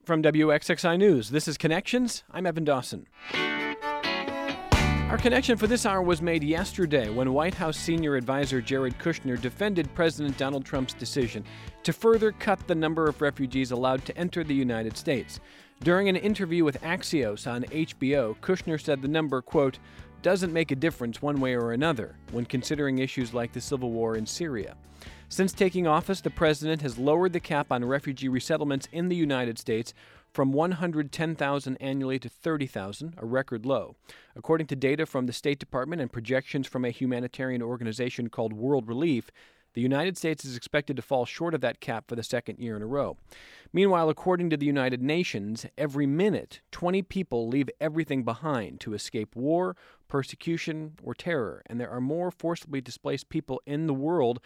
From WXXI News, this is Connections. I'm Evan Dawson. Our connection for this hour was made yesterday when White House senior advisor Jared Kushner defended President Donald Trump's decision to further cut the number of refugees allowed to enter the United States. During an interview with Axios on HBO, Kushner said the number, quote, doesn't make a difference one way or another when considering issues like the civil war in Syria. Since taking office, the president has lowered the cap on refugee resettlements in the United States from 110,000 annually to 30,000, a record low. According to data from the State Department and projections from a humanitarian organization called World Relief, the United States is expected to fall short of that cap for the second year in a row. Meanwhile, according to the United Nations, every minute, 20 people leave everything behind to escape war, persecution, or terror, and there are more forcibly displaced people in the world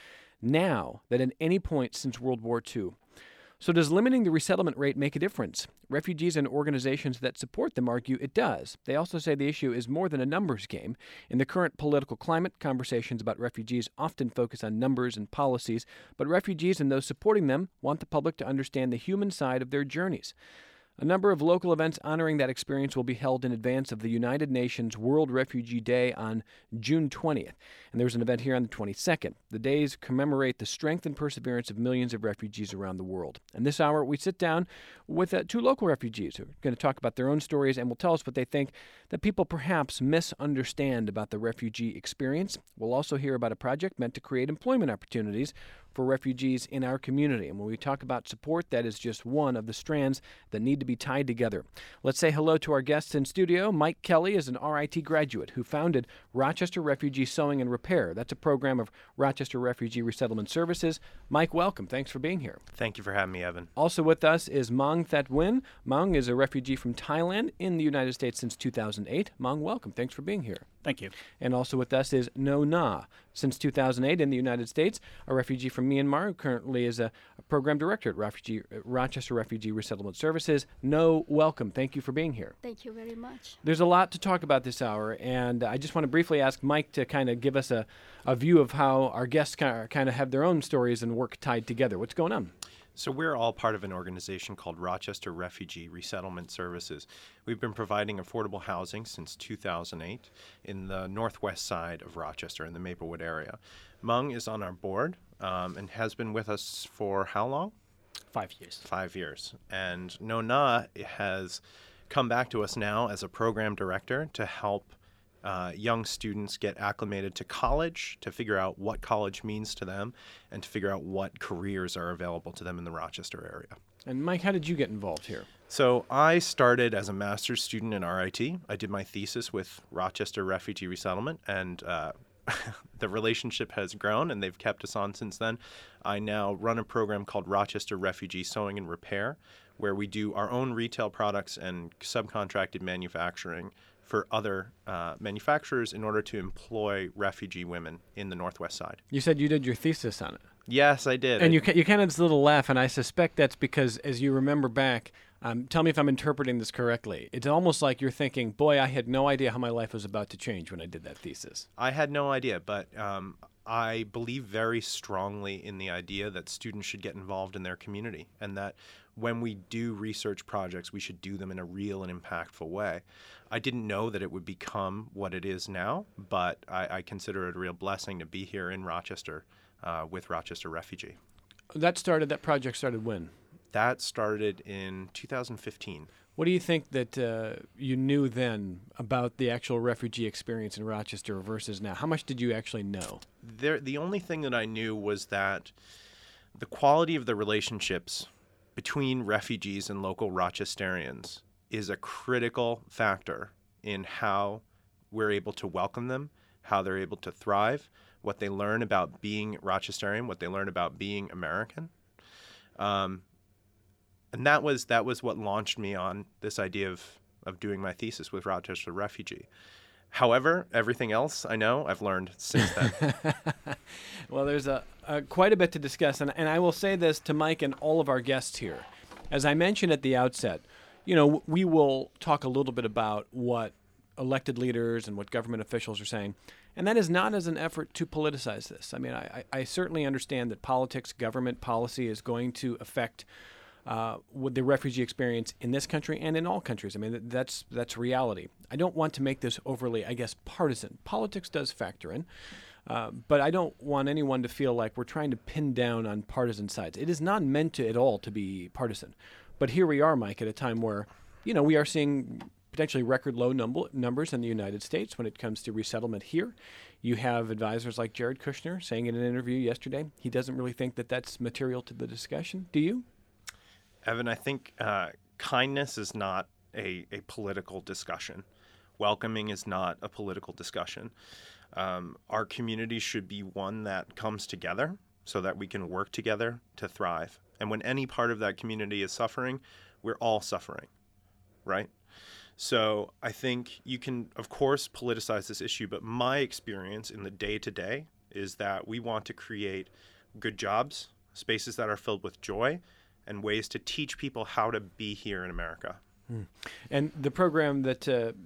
now than at any point since World War II. So does limiting the resettlement rate make a difference? Refugees and organizations that support them argue it does. They also say the issue is more than a numbers game. In the current political climate, conversations about refugees often focus on numbers and policies, but refugees and those supporting them want the public to understand the human side of their journeys. A number of local events honoring that experience will be held in advance of the United Nations World Refugee Day on June 20th. And there's an event here on the 22nd. The days commemorate the strength and perseverance of millions of refugees around the world. And this hour, we sit down with two local refugees who are going to talk about their own stories and will tell us what they think that people perhaps misunderstand about the refugee experience. We'll also hear about a project meant to create employment opportunities for refugees in our community. And when we talk about support, that is just one of the strands that need to be tied together. Let's say hello to our guests in studio. Mike Kelly is an RIT graduate who founded Rochester Refugee Sewing and Repair. That's a program of Rochester Refugee Resettlement Services. Mike, welcome. Thanks for being here. Thank you for having me, Evan. Also with us is Maung That Win. Maung is a refugee from Thailand in the United States since 2008. Maung, welcome. Thanks for being here. Thank you. And also with us is No Na, since 2008 in the United States, a refugee from Myanmar who currently is a program director at Rochester Refugee Resettlement Services. No, welcome. Thank you for being here. Thank you very much. There's a lot to talk about this hour, and I just want to briefly ask Mike to kind of give us a view of how our guests kind of have their own stories and work tied together. What's going on? So we're all part of an organization called Rochester Refugee Resettlement Services. We've been providing affordable housing since 2008 in the northwest side of Rochester in the Maplewood area. Maung is on our board and has been with us for how long? 5 years. 5 years. And No Na has come back to us now as a program director to help young students get acclimated to college, to figure out what college means to them, and to figure out what careers are available to them in the Rochester area. And Mike, how did you get involved here? So I started as a master's student in RIT. I did my thesis with Rochester Refugee Resettlement, and the relationship has grown, and they've kept us on since then. I now run a program called Rochester Refugee Sewing and Repair, where we do our own retail products and subcontracted manufacturing for other manufacturers in order to employ refugee women in the Northwest Side. You said you did your thesis on it. Yes, I did. And you kind of just a little laugh, and I suspect that's because, as you remember back, tell me if I'm interpreting this correctly. It's almost like you're thinking, boy, I had no idea how my life was about to change when I did that thesis. I had no idea, but I believe very strongly in the idea that students should get involved in their community, and that when we do research projects, we should do them in a real and impactful way. I didn't know that it would become what it is now, but I consider it a real blessing to be here in Rochester with Rochester Refugee. That project started when? That started in 2015. What do you think that you knew then about the actual refugee experience in Rochester versus now? How much did you actually know? The only thing that I knew was that the quality of the relationships between refugees and local Rochesterians is a critical factor in how we're able to welcome them, how they're able to thrive, what they learn about being Rochesterian, what they learn about being American. And that was what launched me on this idea of doing my thesis with Rochester Refugee. However, everything else I know I've learned since then. Well, there's quite a bit to discuss, and I will say this to Mike and all of our guests here. As I mentioned at the outset, we will talk a little bit about what elected leaders and what government officials are saying, and that is not as an effort to politicize this. I mean, I certainly understand that politics, government policy is going to affect with the refugee experience in this country and in all countries. I mean, that's reality. I don't want to make this overly, I guess, partisan. Politics does factor in, but I don't want anyone to feel like we're trying to pin down on partisan sides. It is not meant to at all to be partisan. But here we are, Mike, at a time where, we are seeing potentially record low numbers in the United States when it comes to resettlement here. You have advisors like Jared Kushner saying in an interview yesterday he doesn't really think that that's material to the discussion. Do you? Evan, I think kindness is not a political discussion. Welcoming is not a political discussion. Our community should be one that comes together so that we can work together to thrive. And when any part of that community is suffering, we're all suffering, right? So I think you can, of course, politicize this issue, but my experience in the day-to-day is that we want to create good jobs, spaces that are filled with joy, and ways to teach people how to be here in America. And the program that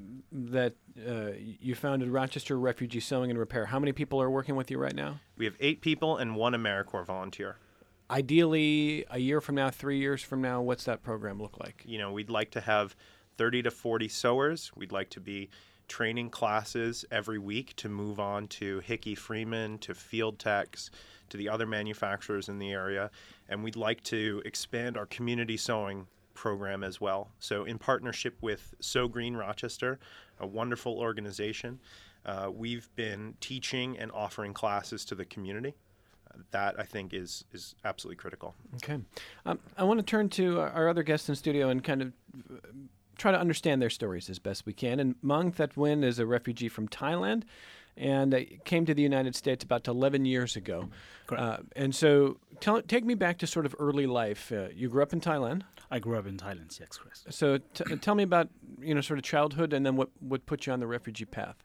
you founded, Rochester Refugee Sewing and Repair, how many people are working with you right now? We have 8 people and 1 AmeriCorps volunteer. Ideally, a year from now, 3 years from now, what's that program look like? We'd like to have 30 to 40 sewers. We'd like to be training classes every week to move on to Hickey Freeman, to Field Techs, to the other manufacturers in the area. And we'd like to expand our community sewing program as well. So in partnership with Sew Green Rochester, a wonderful organization, we've been teaching and offering classes to the community. That, I think, is absolutely critical. Okay. I want to turn to our other guests in studio and kind of try to understand their stories as best we can. And Mong That Win is a refugee from Thailand and came to the United States about 11 years ago. And so take me back to sort of early life. You grew up in Thailand? I grew up in Thailand, yes, Chris. So tell me about, sort of childhood and then what put you on the refugee path.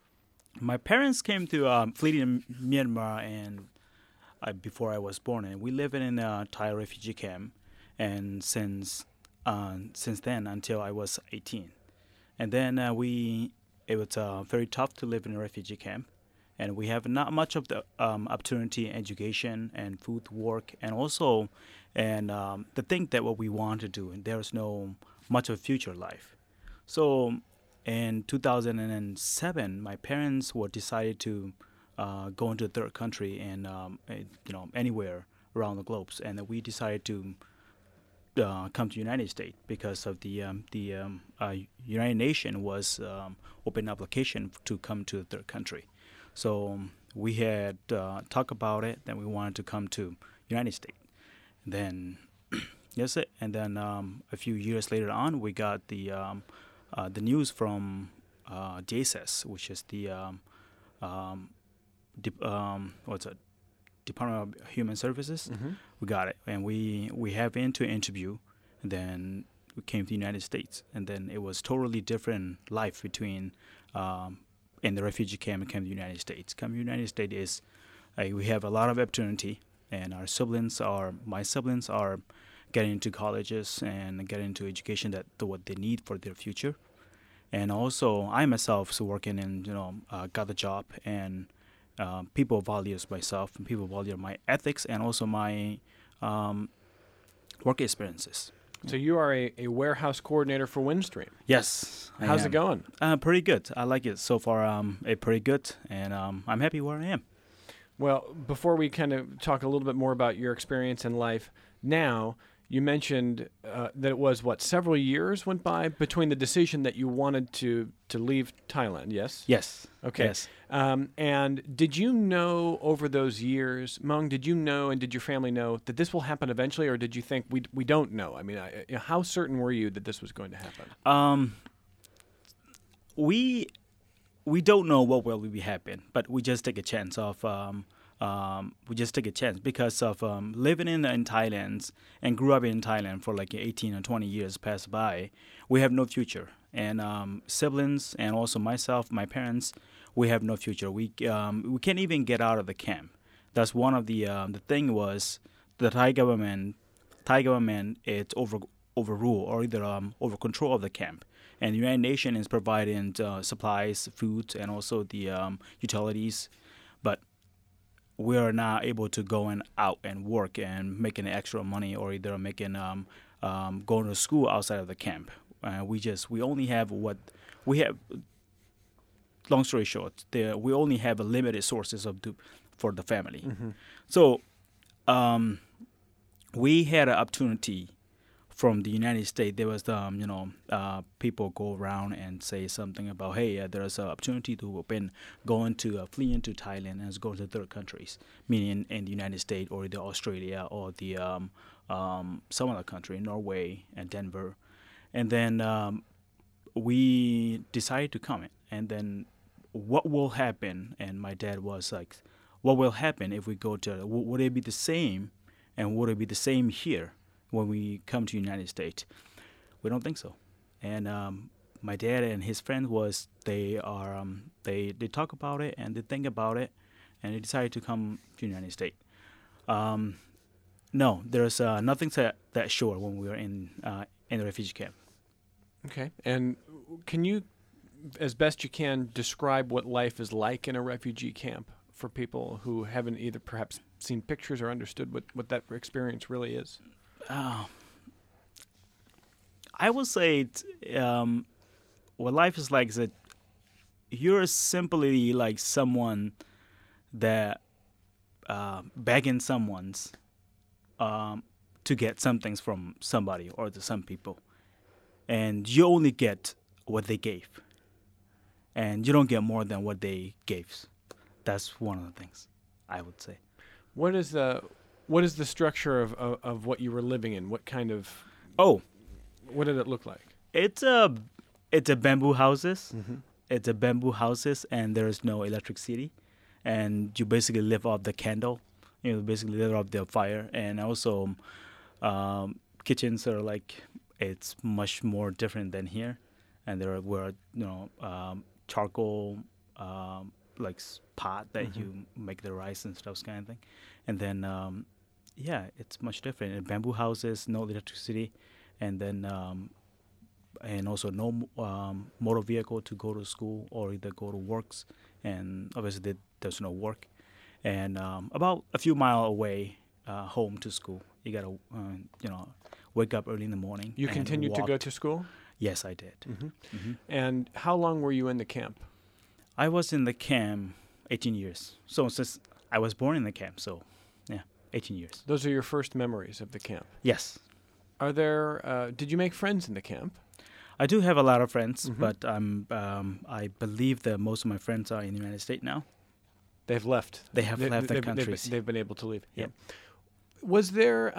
My parents came to flee in Myanmar and before I was born, and we live in a Thai refugee camp, and since then until I was 18. And then it was very tough to live in a refugee camp, and we have not much of the opportunity, education, and food, work, and also the thing that what we want to do, and there's no much of future life. So in 2007, my parents were decided to go into a third country and anywhere around the globe, and we decided to come to United States because of the United Nations was open application to come to a third country. So we had talked about it, then we wanted to come to United States. Then that's it. And then a few years later on, we got the news from DSS, which is the Department of Human Services. Mm-hmm. We got it, and we have into an interview, and then we came to the United States, and then it was totally different life between in the refugee camp and came to the United States. Come to the United States is we have a lot of opportunity, and my siblings are getting into colleges and getting into education that what they need for their future, and also I myself is working and got a job and. People values myself, and people value my ethics and also my work experiences. So you are a warehouse coordinator for Windstream. Yes. How's it going? Pretty good. I like it so far. Pretty good, and I'm happy where I am. Well, before we kind of talk a little bit more about your experience in life now, you mentioned that it was, several years went by between the decision that you wanted to leave Thailand, yes? Yes. Okay. Yes. And did you know over those years, Mong, did you know and did your family know that this will happen eventually, or did you think we don't know? I mean, how certain were you that this was going to happen? We don't know what will be happen, but we just take a chance of because of living in Thailand and grew up in Thailand for 18 or 20 years passed by. We have no future, and siblings and also myself, my parents, we have no future. We can't even get out of the camp. That's one of the thing was the Thai government it's overrule or either over control of the camp, and the United Nations is providing supplies, food, and also the utilities, but we are not able to go out and work and making extra money or either making going to school outside of the camp. We only have what we have. Long story short, we only have a limited sources for the family. So we had an opportunity from the United States. There was people go around and say something about, hey, there's an opportunity to flee into Thailand and go to third countries, meaning in the United States or the Australia or the some other country, Norway and Denver. And then we decided to come in. And then what will happen? And my dad was like, what will happen if we go to, would it be the same? And would it be the same here when we come to the United States? We don't think so. And my dad and his friend they talk about it and they think about it, and they decided to come to the United States. No, there's nothing that sure when we were in the refugee camp. Okay. And can you, as best you can, describe what life is like in a refugee camp for people who haven't either perhaps seen pictures or understood what that experience really is? I would say what life is like is that you're simply like someone that begging someone's to get some things from somebody or to some people, and you only get what they gave, and you don't get more than what they gave. That's one of the things I would say. What is the structure of what you were living in? What kind of what did it look like? It's a bamboo houses. It's a bamboo houses, and there is no electricity, and you basically live off the candle. You basically live off the fire, and also kitchens are like, it's much more different than here, and there were charcoal like pot that you make the rice and stuff kind of thing, and then it's much different. And bamboo houses, no electricity, and then and also no motor vehicle to go to school or either go to works, and obviously there's no work. And about a few miles away, home to school, you gotta wake up early in the morning. You continued to go to school? Yes, I did. And how long were you in the camp? I was in the camp 18 years. So since I was born in the camp, so 18 years. Those are your first memories of the camp? Yes. Are there? Did you make friends in the camp? I do have a lot of friends, but I believe that most of my friends are in the United States now. They've left. They have left their countries. They've been able to leave. Yeah. Was there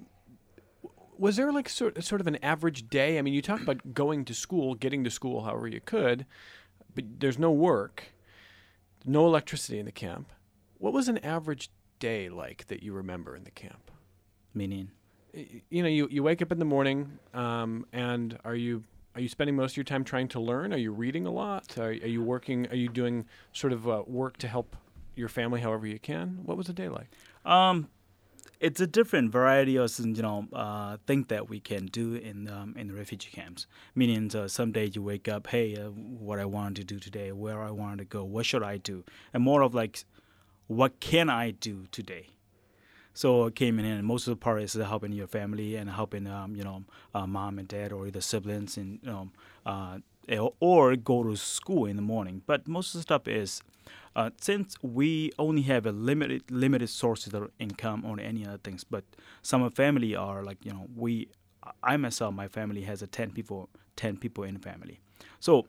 like sort of an average day? I mean, you talk about going to school, getting to school however you could, but there's no work, no electricity in the camp. What was an average day like that you remember in the camp? Meaning? You wake up in the morning, and are you spending most of your time trying to learn? Are you reading a lot? Are you working? Are you doing sort of work to help your family however you can? What was the day like? It's a different variety of things that we can do in the refugee camps. Meaning, some days you wake up, hey, what I wanted to do today, where I wanted to go, what should I do, and more of like, what can I do today? So I came in, and most of the part is helping your family and helping mom and dad or either siblings and or go to school in the morning. But most of the stuff is since we only have a limited sources of income or any other things. But some of family are like I myself, my family has 10 people in the family. So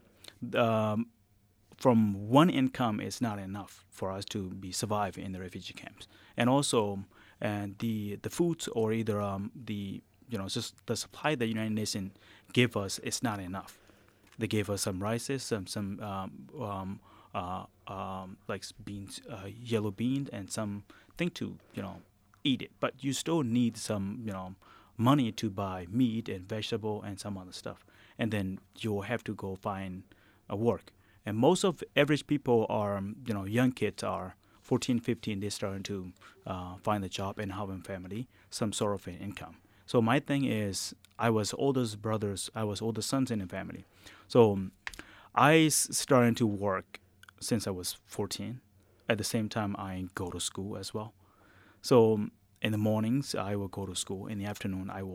from one income is not enough for us to be surviving in the refugee camps, and also. And the foods or either just the supply that United Nations give us is not enough. They gave us some rices, some like beans, yellow beans, and something to eat it. But you still need some money to buy meat and vegetable and some other stuff. And then you'll have to go find a work. And most of average people are young kids are 14, 15, they're starting to find a job and helping family, some sort of an income. So my thing is, I was older sons in the family. So I started to work since I was 14. At the same time, I go to school as well. So in the mornings, I will go to school. In the afternoon, I will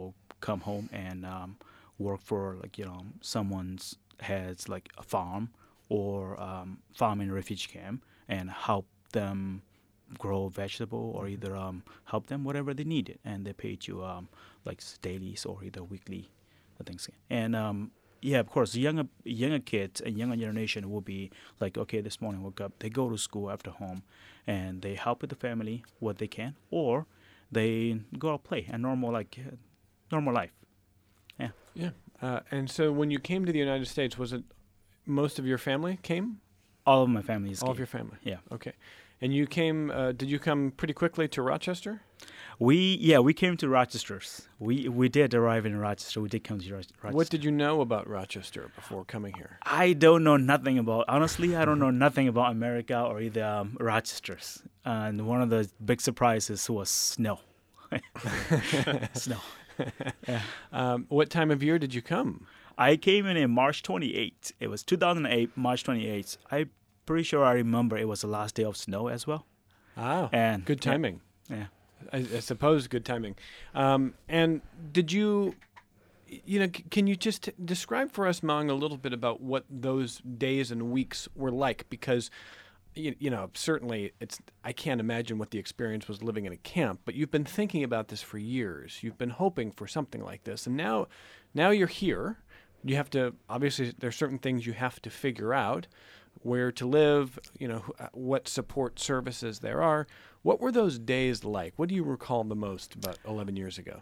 come home and work for someone's has like a farm or farm in refugee camp and help them grow vegetable or either help them whatever they needed, and they paid you like dailies or either weekly things. And yeah, of course, younger kids and younger generation will be like, okay, this morning woke up, they go to school after home, and they help with the family what they can, or they go out play a normal life. Yeah. Yeah. And so when you came to the United States, was it most of your family came? All of my family is All of gay. your family? Yeah. Okay. And you came, did you come pretty quickly to Rochester? We came to Rochester. We did arrive in Rochester. We did come to Rochester. What did you know about Rochester before coming here? I don't know nothing about, honestly, I don't know nothing about America or either Rochester. And one of the big surprises was snow. Snow. Yeah. What time of year did you come? I came in March 28th. It was 2008, March 28th. I'm pretty sure I remember it was the last day of snow as well. Oh, And good timing. Yeah. I suppose good timing. And did you, can you just describe for us, Mang, a little bit about what those days and weeks were like? Because, certainly I can't imagine what the experience was living in a camp, but you've been thinking about this for years. You've been hoping for something like this. And now you're here. You have to, obviously, there's certain things you have to figure out, where to live, what support services there are. What were those days like? What do you recall the most about 11 years ago?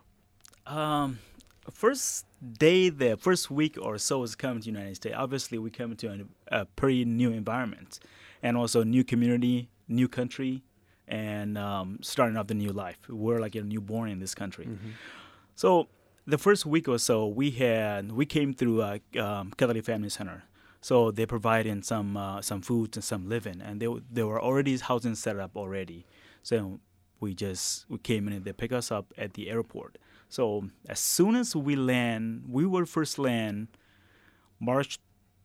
First day, the first week or so was coming to the United States. Obviously, we come to a pretty new environment and also new community, new country, and starting off the new life. We're like a newborn in this country. Mm-hmm. So the first week or so, we came through Catholic Family Center. So they provided some food and some living, and there were already housing set up already. So we came in and they picked us up at the airport. So as soon as we will first land March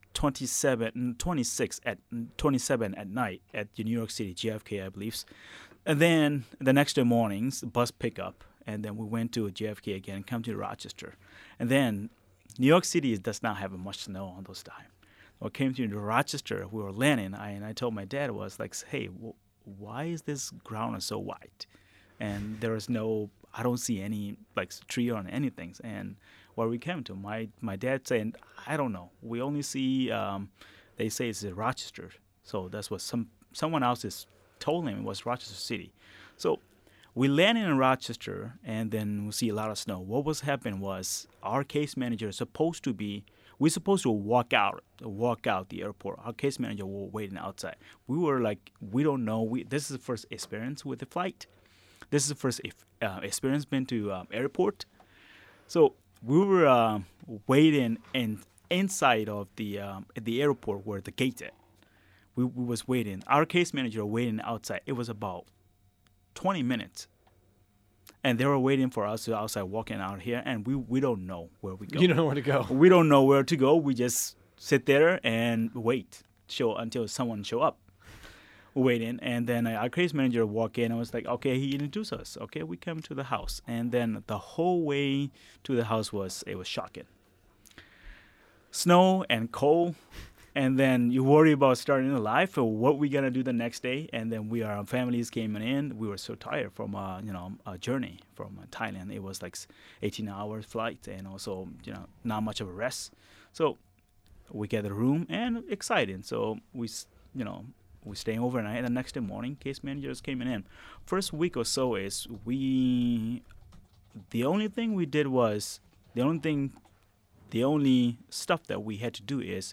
26 at night at New York City, JFK, I believe. And then the next day mornings, bus pickup, and then we went to JFK again, come to Rochester. And then New York City does not have much snow on those times. We came to Rochester, we were landing, and I told my dad, was like, hey, why is this ground so white? And there is I don't see any like tree or anything. And where we came to, my dad said, I don't know. We only see, they say it's Rochester. So that's what someone else has told him it was Rochester City. So we landed in Rochester, and then we see a lot of snow. What was happening was our case manager we're supposed to walk out the airport. Our case manager was waiting outside. We were like, we don't know. This is the first experience with the flight. This is the first experience been to airport. So we were waiting inside of the airport where the gate at. We was waiting. Our case manager waiting outside. It was about 20 minutes. And they were waiting for us outside walking out here, and we don't know where we go. You don't know where to go. We don't know where to go. We just sit there and wait until someone show up. Waiting, and then our case manager walked in and was like, okay, he introduced us. Okay, we come to the house. And then the whole way to the house was shocking. Snow and cold. And then you worry about starting a life or what we're going to do the next day. And then our families came in. We were so tired from a journey from Thailand. It was like 18-hour flight and also, not much of a rest. So we get a room and excited. So we staying overnight. And the next day morning, case managers came in. First week or so is the only thing we did was, the only stuff that we had to do is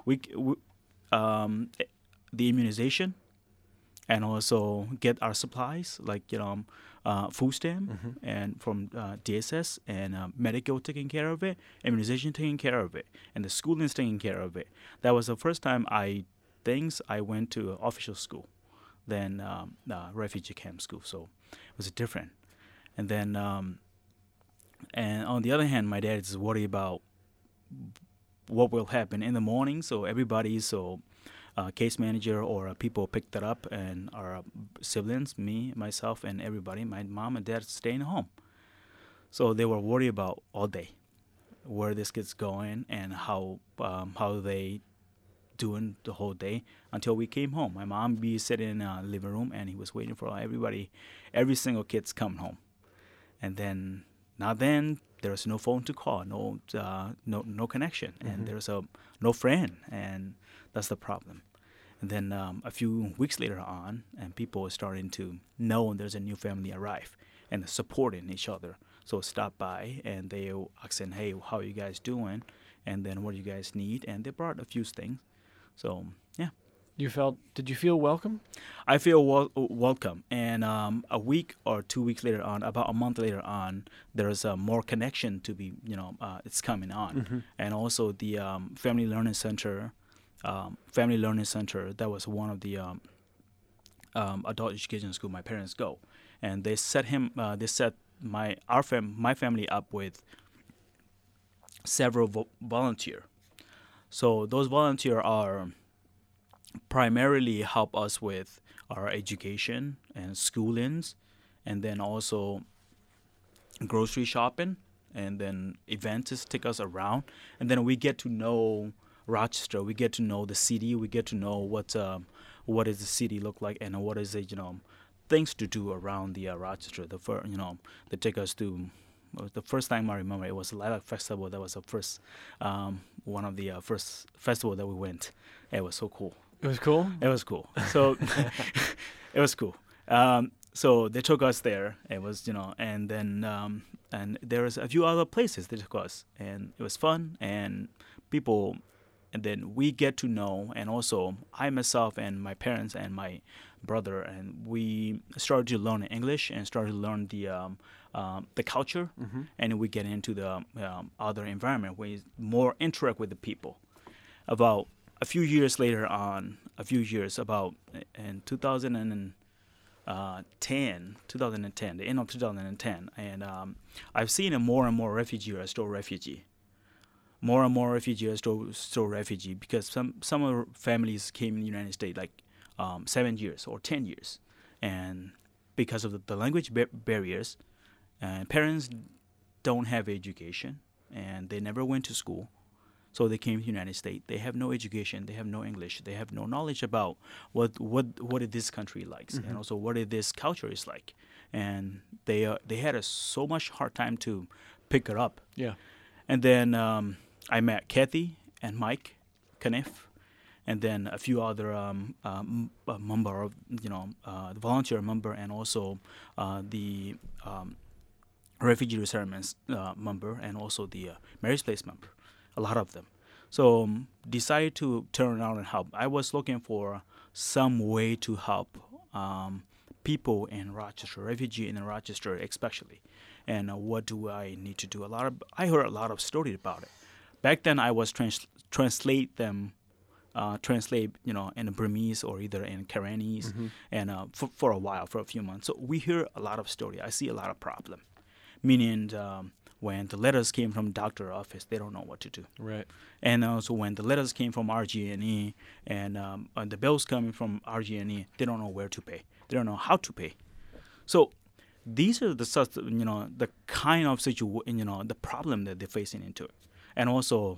the immunization, and also get our supplies like food stamp and from DSS, and medical taking care of it, immunization taking care of it, and the schooling is taking care of it. That was the first time I went to official school than refugee camp school, so it was different. And then and on the other hand, my dad is worried about what will happen in the morning. So case manager or people picked it up, and our siblings, me, myself, and everybody, my mom and dad, staying home. So they were worried about all day where this kid's going and how they doing the whole day until we came home. My mom be sitting in the living room and he was waiting for every single kid's coming home. And then there's no phone to call, no connection, and there's no friend, and that's the problem. And then a few weeks later on, and people are starting to know there's a new family arrive and supporting each other. So stop by and they asking, hey, how are you guys doing? And then what do you guys need? And they brought a few things. So yeah. Did you feel welcome? I feel welcome. And a week or 2 weeks later on, about a month later on, there's more connection to be, it's coming on. And also the Family Learning Center, that was one of the adult education school my parents go. And they set my family up with several volunteers. So those volunteers are primarily help us with our education and schoolings, and then also grocery shopping, and then events to take us around, and then we get to know Rochester. We get to know the city. We get to know what does the city look like, and what is it, things to do around the Rochester. They take us to. The first time I remember, it was the Lilac Festival. That was the first one of the first festival that we went. It was so cool. It was cool? It was cool. So it was cool. So they took us there. It was, and then and there was a few other places they took us, and it was fun and people. And then we get to know, and also I myself and my parents and my brother, and we started to learn English and started to learn the culture, and we get into the other environment where we more interact with the people. About a few years later on, about in 2010, the end of 2010, and I've seen more and more refugee are still refugee. More and more refugees are still refugee because some of the families came in the United States like 7 years or 10 years, and because of the language barriers, parents don't have education and they never went to school. So they came to the United States. They have no education. They have no English. They have no knowledge about what this country likes, and also what this culture is like. And they had so much hard time to pick it up. Yeah. And then I met Kathy and Mike Kniff, and then a few other member of the volunteer member, and also the refugee resettlement member, and also the marriage place member. A lot of them. So decided to turn around and help. I was looking for some way to help people in Rochester, refugee in Rochester especially. And what do I need to do? I heard a lot of stories about it. Back then I was translate in Burmese or either in Karenese, and for a while, for a few months. So we hear a lot of stories. I see a lot of problem, meaning when the letters came from doctor office, they don't know what to do. Right. And also when the letters came from RG&E and the bills coming from RG&E, they don't know where to pay. They don't know how to pay. So these are the kind of situation, the problem that they're facing into it. And also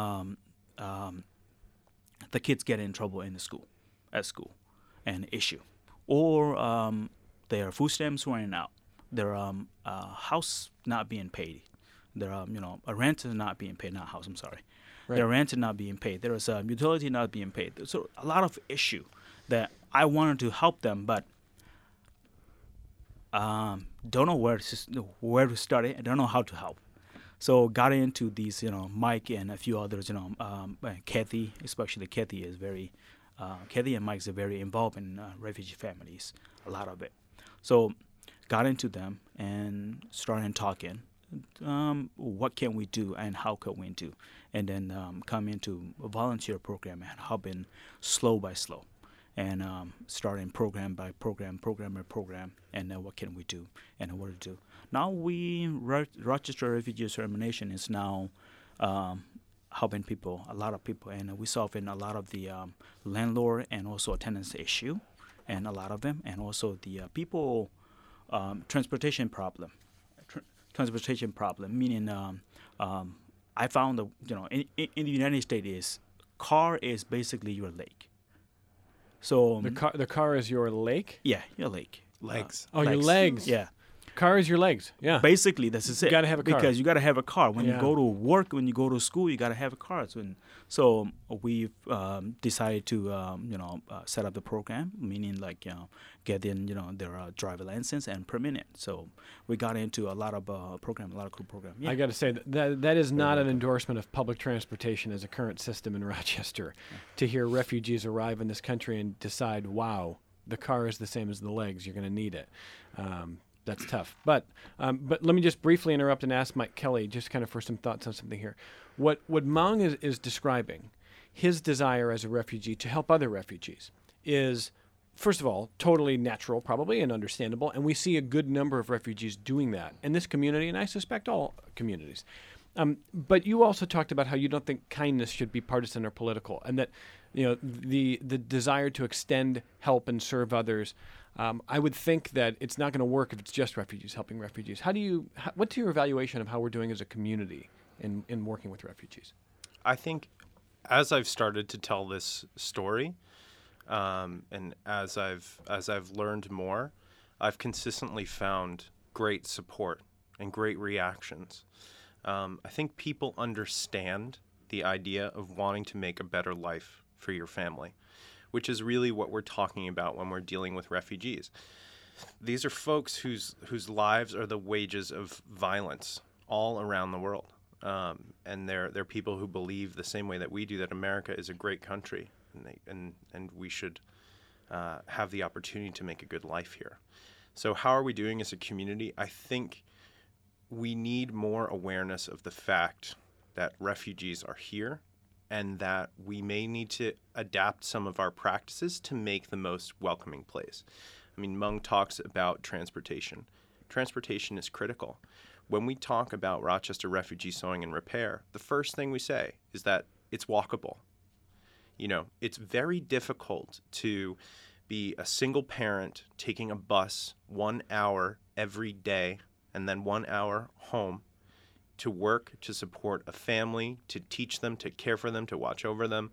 the kids get in trouble at school, an issue. Or their food stamps running out. Their house not being paid. Their a rent is not being paid. Not house, I'm sorry. Right. Their rent is not being paid. There is a utility not being paid. So a lot of issue that I wanted to help them, but don't know where to start it. I don't know how to help. So got into these, Mike and a few others, Kathy, especially Kathy is very, Kathy and Mike are very involved in refugee families, a lot of it. So got into them and started talking. What can we do and how can we do? And then come into a volunteer program and helping slow by slow. And starting program by program, and then what can we do and what to do. Now Rochester Refugee Extermination is now helping people, a lot of people, and we solving a lot of the landlord and also tenants issue, and a lot of them, and also the people transportation problem. transportation problem. Meaning, I found in the United States, car is basically your leg. So The car is your leg? yeah, your leg. Legs. Your legs. Yeah. Car is your legs. Yeah. Basically, that's it. You gotta have a car. Because you gotta have a car. When Yeah. you go to work, when you go to school, you gotta have a car. So we've decided to set up the program, meaning like getting their driver license and permit. So we got into a lot of program, a lot of cool program. Yeah. I got to say that is not an endorsement of public transportation as a current system in Rochester. To hear refugees arrive in this country and decide, wow, the car is the same as the legs, you're going to need it. That's tough. But let me just briefly interrupt and ask Mike Kelly just kind of for some thoughts on something here. What Mung is describing, his desire as a refugee to help other refugees, is, first of all, totally natural probably and understandable, and we see a good number of refugees doing that in this community, and I suspect all communities. But you also talked about how you don't think kindness should be partisan or political, and that the desire to extend help and serve others. I would think that it's not going to work if it's just refugees helping refugees. What's your evaluation of how we're doing as a community in working with refugees? I think as I've started to tell this story, and as I've learned more, I've consistently found great support and great reactions. I think people understand the idea of wanting to make a better life for your family, which is really what we're talking about when we're dealing with refugees. These are folks whose lives are the wages of violence all around the world. And they're people who believe the same way that we do, that America is a great country and we should have the opportunity to make a good life here. So how are we doing as a community? I think we need more awareness of the fact that refugees are here and that we may need to adapt some of our practices to make the most welcoming place. I mean, Mung talks about transportation. Transportation is critical. When we talk about Rochester Refugee Sewing and Repair, the first thing we say is that it's walkable. It's very difficult to be a single parent taking a bus 1 hour every day and then 1 hour home to work, to support a family, to teach them, to care for them, to watch over them,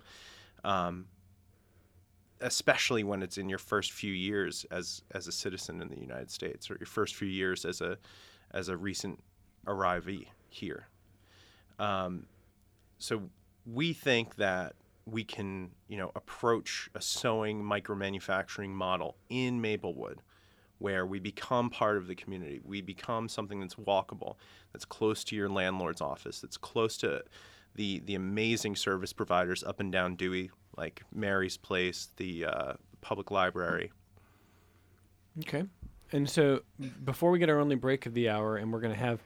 especially when it's in your first few years as a citizen in the United States, or your first few years as a recent arrivee here. So we think that we can, approach a sewing micromanufacturing model in Maplewood, where we become part of the community. We become something that's walkable, that's close to your landlord's office, that's close to the amazing service providers up and down Dewey, like Mary's Place, the public library. Okay. And so before we get our only break of the hour, and we're going to have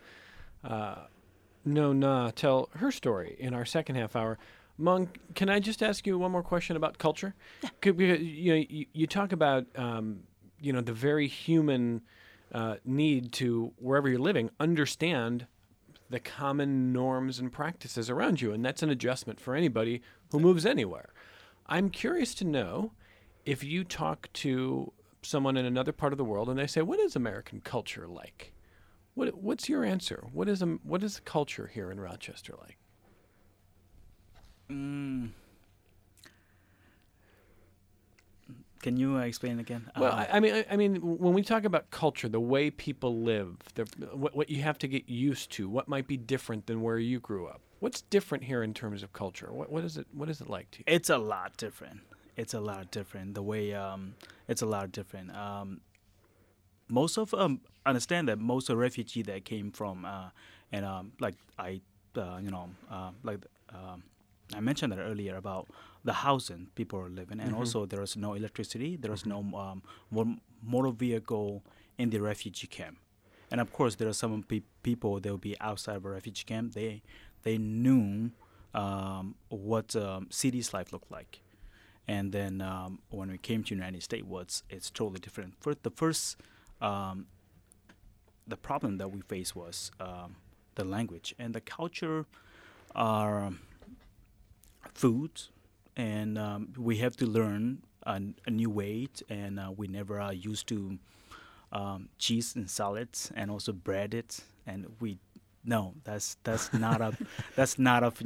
Nona tell her story in our second half hour, Mung, can I just ask you one more question about culture? Yeah. Because, you talk about the very human need to, wherever you're living, understand the common norms and practices around you, and that's an adjustment for anybody who moves anywhere. I'm curious to know if you talk to someone in another part of the world and they say, "What is American culture like?" What's your answer? What is the culture here in Rochester like? Can you explain again? Well, I mean, when we talk about culture, the way people live, what you have to get used to, what might be different than where you grew up. What's different here in terms of culture? What is it like to you? It's a lot different. The way it's a lot different. Most of understand that most of refugees that came from I mentioned that earlier about the housing people are living, and also there is no electricity, there is no motor vehicle in the refugee camp, and of course there are some people that will be outside of a refugee camp. They knew what city's life looked like, and then when we came to the United States, it's totally different. The problem that we faced was the language and the culture are food, and we have to learn a new way, and we never are used to cheese and salads and also bread and that's not of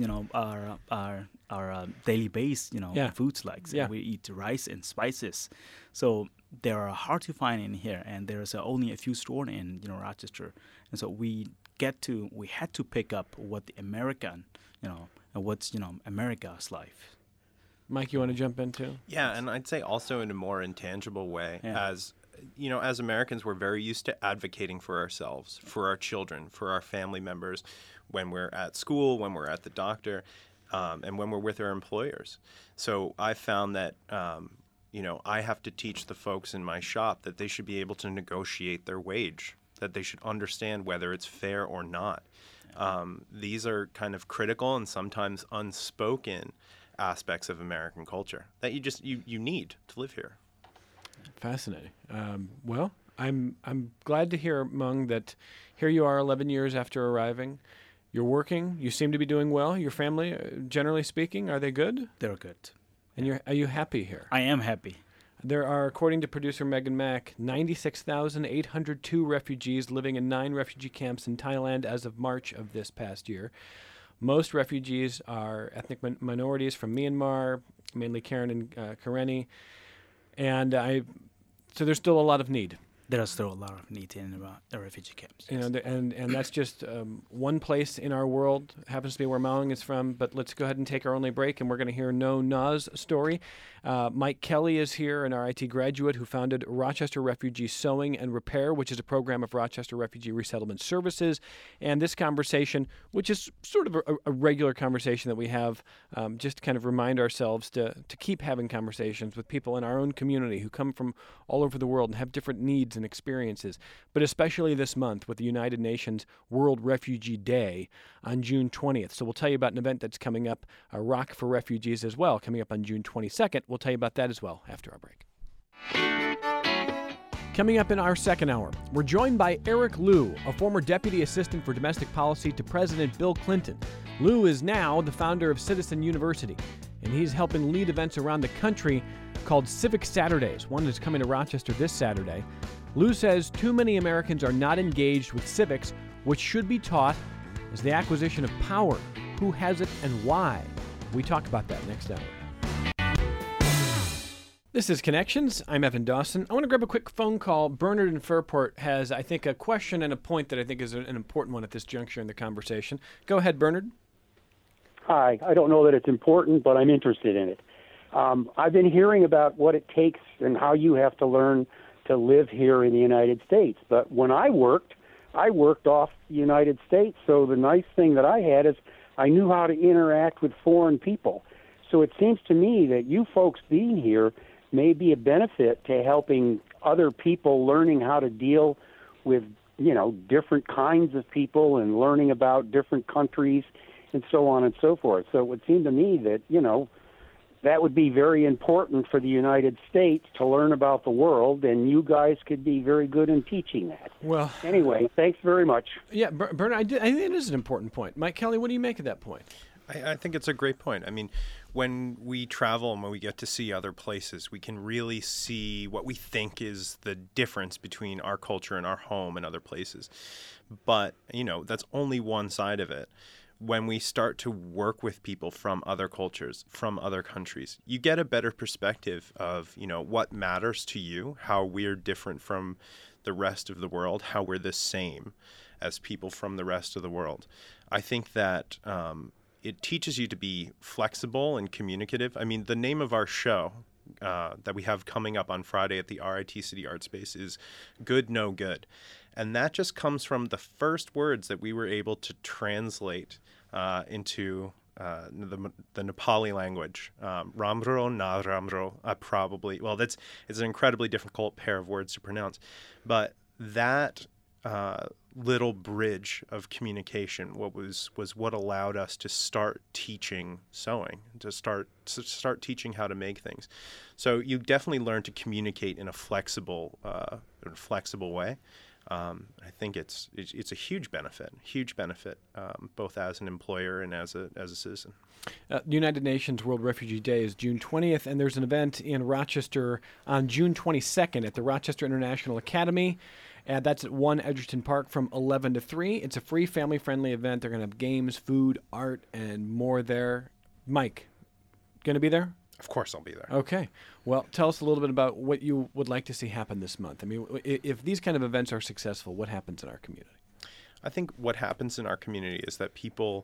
our daily base foods like. So we eat rice and spices, so they are hard to find in here, and there's only a few stores in Rochester, and so we had to pick up what the American what's America's life. Mike, you want to jump in too? Yeah, and I'd say also in a more intangible way, as Americans, we're very used to advocating for ourselves, for our children, for our family members, when we're at school, when we're at the doctor, and when we're with our employers. So I found that, I have to teach the folks in my shop that they should be able to negotiate their wage, that they should understand whether it's fair or not. These are kind of critical and sometimes unspoken aspects of American culture that you need to live here. Fascinating. Well, I'm glad to hear, Mung, that here you are 11 years after arriving. You're working. You seem to be doing well. Your family, generally speaking, are they good? They're good. And are you happy here? I am happy. There are, according to producer Megan Mack, 96,802 refugees living in 9 refugee camps in Thailand as of March of this past year. Most refugees are ethnic minorities from Myanmar, mainly Karen and Karenni. And so there's still a lot of need. There are still a lot of need in the refugee camps. Yes. And that's just one place in our world. Happens to be where Maung is from. But let's go ahead and take our only break, and we're going to hear No Na's story. Mike Kelly is here, an RIT graduate who founded Rochester Refugee Sewing and Repair, which is a program of Rochester Refugee Resettlement Services. And this conversation, which is sort of a regular conversation that we have, just to kind of remind ourselves to keep having conversations with people in our own community who come from all over the world and have different needs and experiences, but especially this month with the United Nations World Refugee Day on June 20th. So we'll tell you about an event that's coming up, a Rock for Refugees as well, coming up on June 22nd. We'll tell you about that as well after our break. Coming up in our second hour, we're joined by Eric Liu, a former Deputy Assistant for Domestic Policy to President Bill Clinton. Liu is now the founder of Citizen University, and he's helping lead events around the country called Civic Saturdays. One is coming to Rochester this Saturday. Liu says too many Americans are not engaged with civics, which should be taught as the acquisition of power. Who has it and why? We talk about that next hour. This is Connections. I'm Evan Dawson. I want to grab a quick phone call. Bernard in Fairport has, I think, a question and a point that I think is an important one at this juncture in the conversation. Go ahead, Bernard. Hi. I don't know that it's important, but I'm interested in it. I've been hearing about what it takes and how you have to learn to live here in the United States. But when I worked off the United States. So the nice thing that I had is I knew how to interact with foreign people. So it seems to me that you folks being here may be a benefit to helping other people learning how to deal with, different kinds of people and learning about different countries and so on and so forth. So it would seem to me that, that would be very important for the United States to learn about the world, and you guys could be very good in teaching that. Well, anyway, thanks very much. Yeah, Bernard, I think it is an important point. Mike Kelly, what do you make of that point? I think it's a great point. I mean, when we travel and when we get to see other places, we can really see what we think is the difference between our culture and our home and other places. But, that's only one side of it. When we start to work with people from other cultures, from other countries, you get a better perspective of, what matters to you, how we're different from the rest of the world, how we're the same as people from the rest of the world. I think that it teaches you to be flexible and communicative. I mean, the name of our show that we have coming up on Friday at the RIT City Art Space is Good, No Good. And that just comes from the first words that we were able to translate into the Nepali language. Ramro, na ramro, probably. Well, it's an incredibly difficult pair of words to pronounce. But that little bridge of communication was what allowed us to start teaching sewing, to start teaching how to make things. So you definitely learn to communicate in a flexible way. I think it's a huge benefit, both as an employer and as a citizen. The United Nations World Refugee Day is June 20th, and there's an event in Rochester on June 22nd at the Rochester International Academy. And that's at 1 Edgerton Park from 11 to 3. It's a free, family-friendly event. They're going to have games, food, art, and more there. Mike, going to be there? Of course I'll be there. Okay. Well, tell us a little bit about what you would like to see happen this month. I mean, if these kind of events are successful, what happens in our community? I think what happens in our community is that people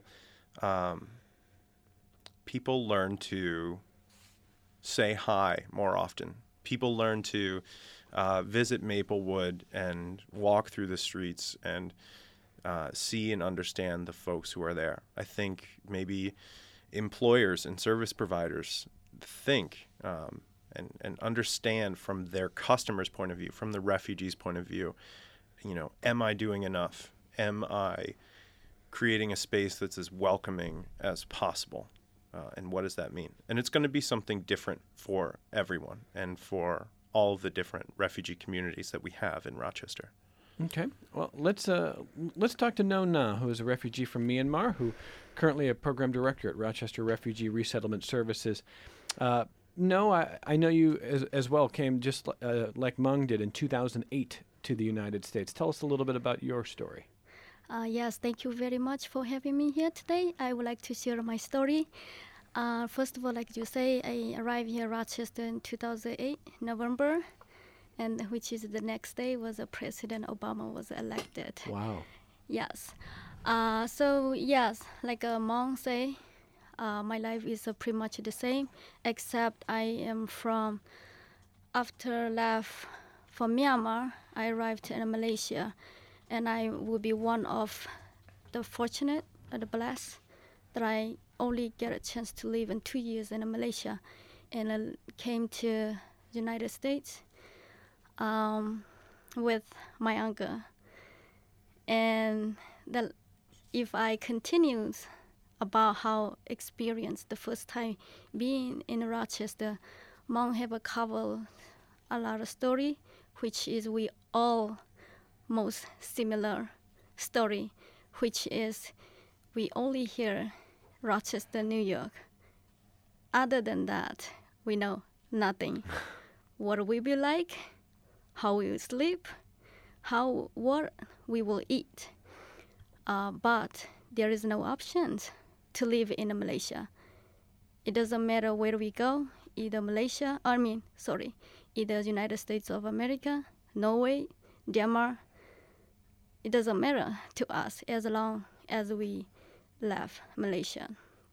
learn to say hi more often. People learn to visit Maplewood and walk through the streets and see and understand the folks who are there. I think maybe employers and service providers think and understand from their customers' point of view, from the refugees' point of view, am I doing enough? Am I creating a space that's as welcoming as possible? And what does that mean? And it's going to be something different for everyone and for all of the different refugee communities that we have in Rochester. Okay. Well, let's talk to No Na, who is a refugee from Myanmar, who currently a program director at Rochester Refugee Resettlement Services. No, I know you as well came just like Mung did in 2008 to the United States. Tell us a little bit about your story. Yes, thank you very much for having me here today. I would like to share my story. First of all, like you say, I arrived here in Rochester in 2008, November, and which is the next day was President Obama was elected. Wow. Yes. So yes, like Mong say, my life is pretty much the same, except I am from, after left from Myanmar, I arrived in Malaysia. And I will be one of the fortunate or the blessed that I only get a chance to live in 2 years in Malaysia, and I came to the United States with my uncle. And that if I continue about how experienced the first time being in Rochester, Mom have covered a lot of story, which is we all most similar story, which is we only hear Rochester, New York. Other than that, we know nothing. What we be like, how we will sleep, what we will eat. But there is no options to live in Malaysia. It doesn't matter where we go, either United States of America, Norway, Denmark. It doesn't matter to us as long as we left Malaysia.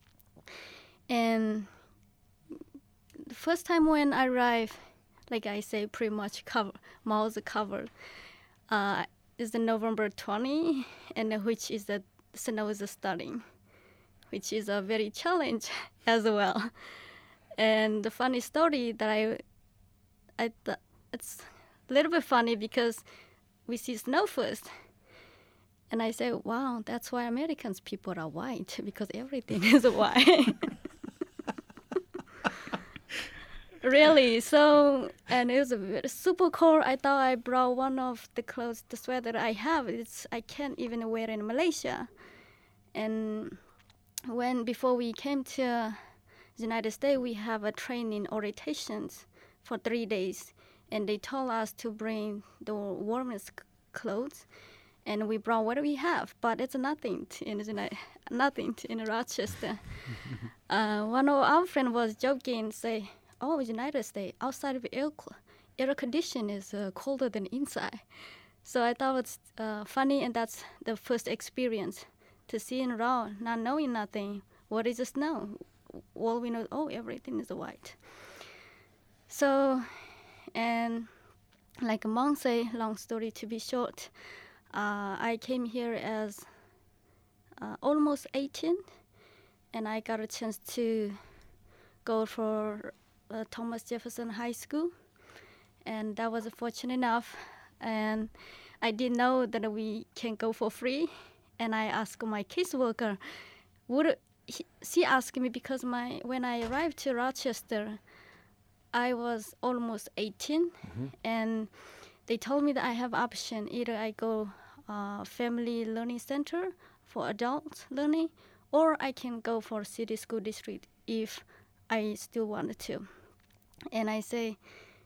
And the first time when I arrived, like I say, pretty much mouth covered, is the November 20, and which is the snow is starting, which is a very challenge as well. And the funny story that I thought it's a little bit funny because we see snow first. And I say, wow, that's why Americans people are white, because everything is white. Really, so, and it was super cold. I thought I brought one of the clothes, the sweater I have. I can't even wear in Malaysia. And before we came to the United States, we have a training orientations for 3 days. And they told us to bring the warmest clothes. And we brought what we have, but it's nothing in Rochester. One of our friends was joking, say, "Oh, United States, outside of air condition is colder than inside." So I thought it's funny, and that's the first experience to see in raw, not knowing nothing. What is the snow? All we know, everything is white. So, and like Mong say, long story to be short. I came here as almost 18, and I got a chance to go for Thomas Jefferson High School, and that was fortunate enough. And I didn't know that we can go for free, and I asked my caseworker, she asked me because when I arrived to Rochester, I was almost 18, and they told me that I have option, either I go family learning center for adult learning, or I can go for city school district if I still wanted to. And I say,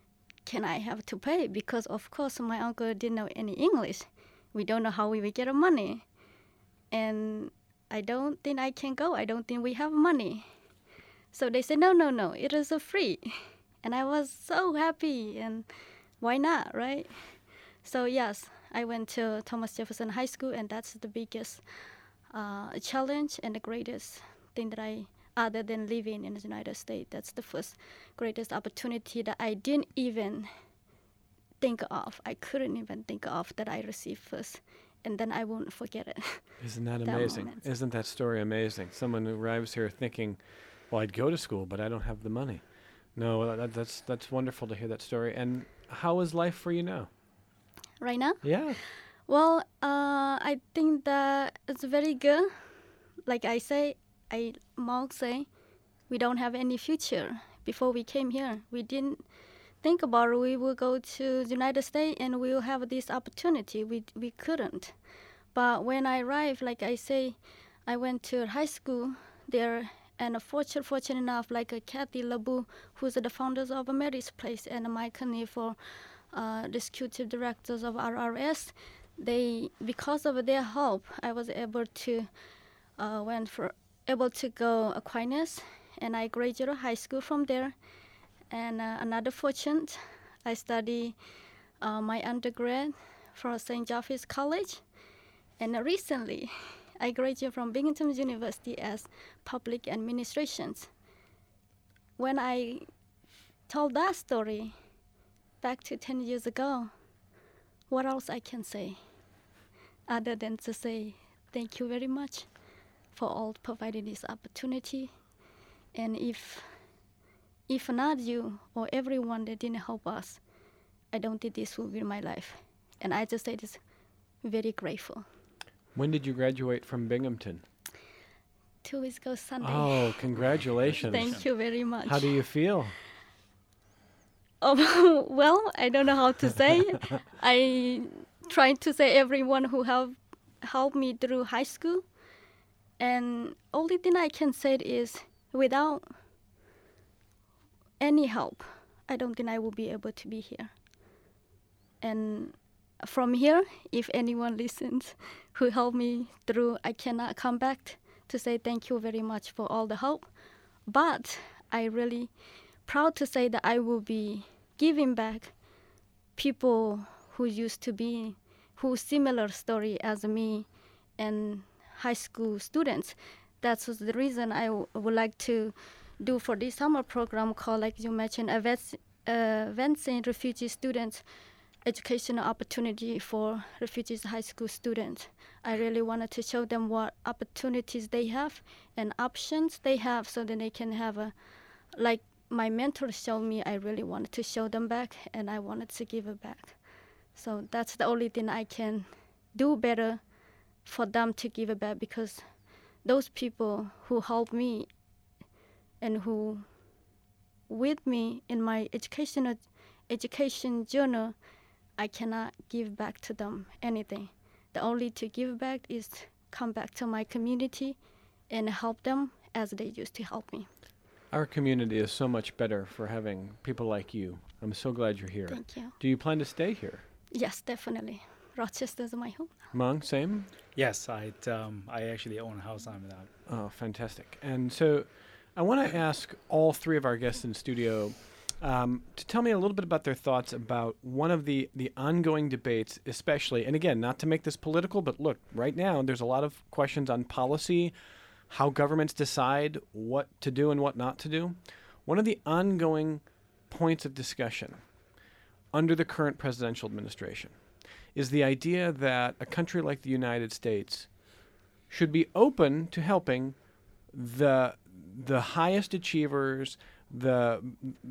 can I have to pay? Because of course my uncle didn't know any English. We don't know how we will get the money. And I don't think I can go. I don't think we have money. So they said, no, it is free. And I was so happy, and why not, right? So yes, I went to Thomas Jefferson High School, and that's the biggest challenge and the greatest thing that other than living in the United States, that's the first greatest opportunity that I didn't even think of. I couldn't even think of that I received first. And then I won't forget it. Isn't that that amazing? moment. Isn't that story amazing? Someone who arrives here thinking, well, I'd go to school, but I don't have the money. No, that's wonderful to hear that story. And how is life for you now? Right now? Yeah. Well, I think that it's very good. Like Mom say, we don't have any future. Before we came here, we didn't think about we will go to the United States and we will have this opportunity. We couldn't. But when I arrived, like I say, I went to high school there, and fortunate enough, like Kathy LeBou, who's the founders of Mary's Place, and Mike Nefor, the executive directors of RRS, because of their help, I was able to go Aquinas, and I graduated high school from there. And another fortune, I studied my undergrad from St. Joseph's College, and recently I graduated from Binghamton University as public administration. When I told that story back to 10 years ago, what else I can say other than to say thank you very much for all providing this opportunity. And if not you or everyone that didn't help us, I don't think this would be my life. And I just say this very grateful. When did you graduate from Binghamton? 2 weeks ago Sunday. Oh, congratulations. Thank you very much. How do you feel? Oh, well, I don't know how to say. I tried to say everyone who helped me through high school. And only thing I can say is without any help, I don't think I will be able to be here. And from here, if anyone listens who helped me through, I cannot come back to say thank you very much for all the help. But I really proud to say that I will be giving back people who similar story as me and high school students. That's the reason I would like to do for this summer program called, like you mentioned, Advancing Refugee Students Educational Opportunity for Refugees High School Students. I really wanted to show them what opportunities they have and options they have so that they can have like my mentor showed me, I really wanted to show them back and I wanted to give it back. So that's the only thing I can do better for them to give it back, because those people who helped me and who with me in my education journey, I cannot give back to them anything. The only to give back is come back to my community and help them as they used to help me. Our community is so much better for having people like you. I'm so glad you're here. Thank you. Do you plan to stay here? Yes, definitely. Rochester is my home. Mong, same? Yes, I actually own a house I'm at. Oh, fantastic. And so I want to ask all three of our guests in studio to tell me a little bit about their thoughts about one of the ongoing debates, especially, and again, not to make this political, but look, right now there's a lot of questions on policy, how governments decide what to do and what not to do. One of the ongoing points of discussion under the current presidential administration is the idea that a country like the United States should be open to helping the highest achievers, the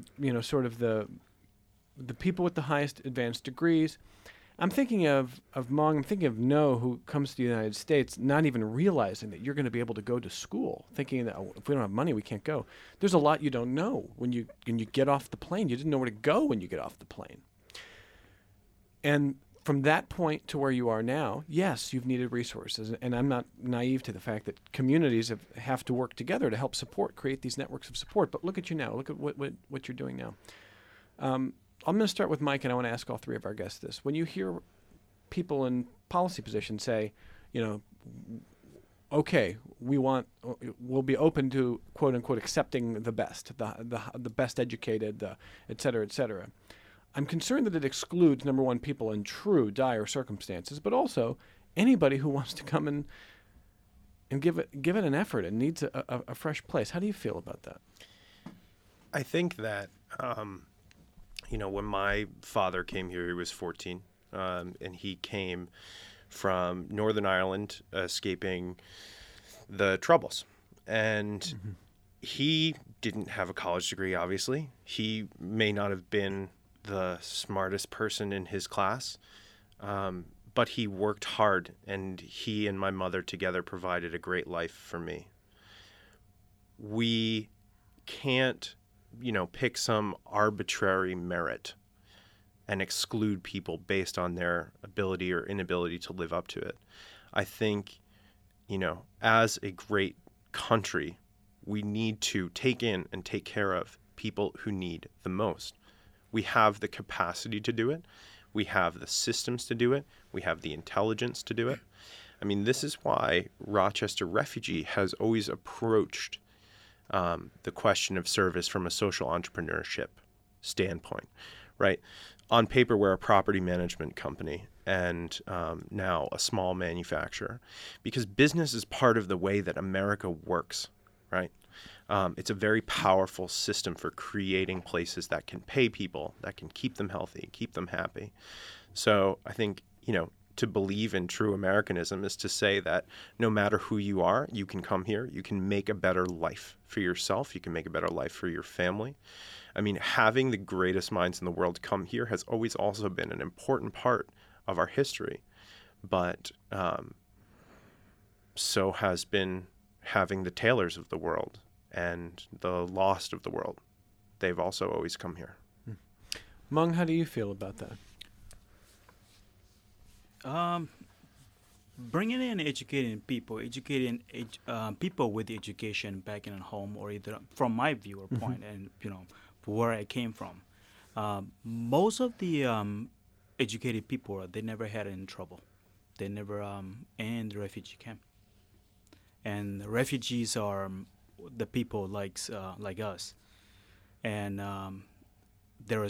people with the highest advanced degrees. I'm thinking of Mong, I'm thinking of No, who comes to the United States not even realizing that you're going to be able to go to school, thinking that if we don't have money, we can't go. There's a lot you don't know when you get off the plane. You didn't know where to go when you get off the plane. And from that point to where you are now, yes, you've needed resources. And I'm not naive to the fact that communities have to work together to help create these networks of support. But look at you now. Look at what you're doing now. I'm going to start with Mike, and I want to ask all three of our guests this. When you hear people in policy positions say, okay, we'll be open to quote unquote accepting the best, the best educated, et cetera, et cetera. I'm concerned that it excludes, number one, people in true dire circumstances, but also anybody who wants to come and give it an effort and needs a fresh place. How do you feel about that? I think that, when my father came here, he was 14, and he came from Northern Ireland, escaping the Troubles. And he didn't have a college degree, obviously. He may not have been the smartest person in his class, but he worked hard, and he and my mother together provided a great life for me. We can't, pick some arbitrary merit and exclude people based on their ability or inability to live up to it. I think, as a great country, we need to take in and take care of people who need the most. We have the capacity to do it. We have the systems to do it. We have the intelligence to do it. I mean, this is why Rochester Refugee has always approached the question of service from a social entrepreneurship standpoint, right? On paper, we're a property management company and now a small manufacturer, because business is part of the way that America works, right? It's a very powerful system for creating places that can pay people, that can keep them healthy, keep them happy. So I think, to believe in true Americanism is to say that no matter who you are, you can come here, you can make a better life for yourself, you can make a better life for your family. I mean, having the greatest minds in the world come here has always also been an important part of our history, but so has been having the Taylors of the world and the lost of the world. They've also always come here. Mung, how do you feel about that? Bringing in educating people with education back in at home, or either from my viewpoint and where I came from, most of the educated people, they never had any trouble. They never in the refugee camp. And refugees are the people like us, and they're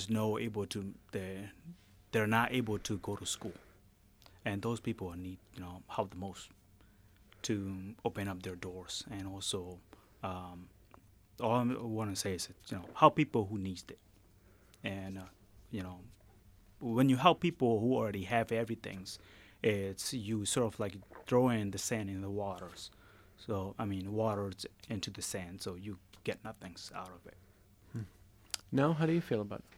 not able to go to school. And those people need, help the most to open up their doors. And also, all I want to say is, help people who needs it. And, when you help people who already have everything, it's you sort of like throwing the sand in the waters. So, water into the sand, so you get nothing out of it. Now, how do you feel about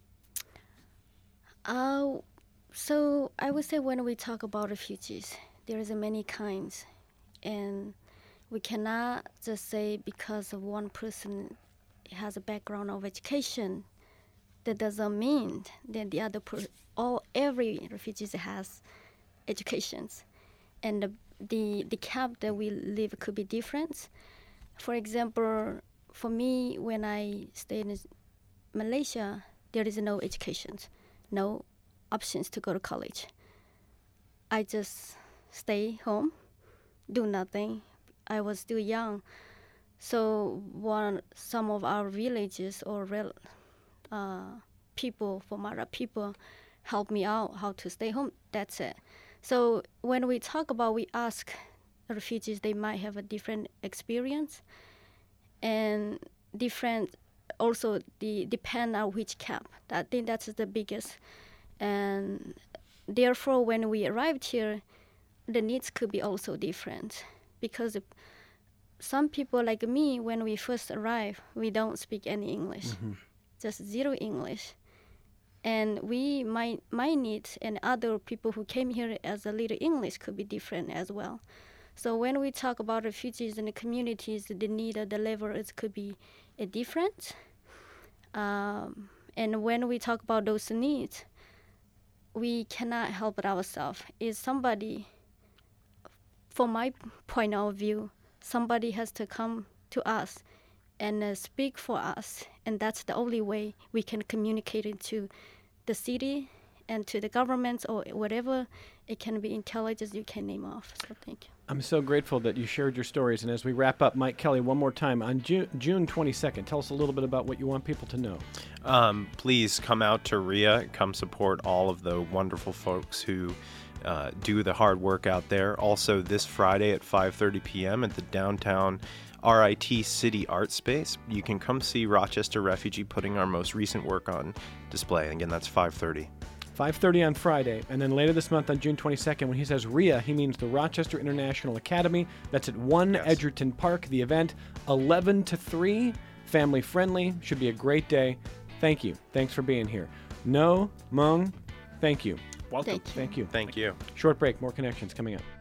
it? So I would say when we talk about refugees, there is many kinds, and we cannot just say because of one person has a background of education, that doesn't mean that the other every refugee has educations, and the camp that we live could be different. For example, for me, when I stayed in Malaysia, there is no education, no options to go to college. I just stay home, do nothing. I was still young. So some of our villages or people from Arab people helped me out how to stay home. That's it. So when we talk about, we ask refugees, they might have a different experience and different, also depend on which camp. I think that's the biggest. And therefore, when we arrived here, the needs could be also different, because some people like me, when we first arrived, we don't speak any English, just zero English. And my needs and other people who came here as a little English could be different as well. So when we talk about refugees in the communities, the need of the level could be different. And when we talk about those needs, we cannot help it ourselves. Is somebody, from my point of view, somebody has to come to us and speak for us. And that's the only way we can communicate it to the city and to the government or whatever. It can be intelligence you can name off. So thank you. I'm so grateful that you shared your stories. And as we wrap up, Mike Kelly, one more time, on June 22nd, tell us a little bit about what you want people to know. Please come out to RIA, come support all of the wonderful folks who do the hard work out there. Also, this Friday at 5:30 p.m. at the downtown RIT City Art Space, you can come see Rochester Refugee putting our most recent work on display. Again, that's 5:30. 5:30 on Friday, and then later this month on June 22nd, when he says RIA, he means the Rochester International Academy. That's at 1 Edgerton Park. The event, 11 to 3, family friendly. Should be a great day. Thank you. Thanks for being here. No, Mung, thank you. Welcome. Thank you. Thank you. Thank you. Short break, more connections coming up.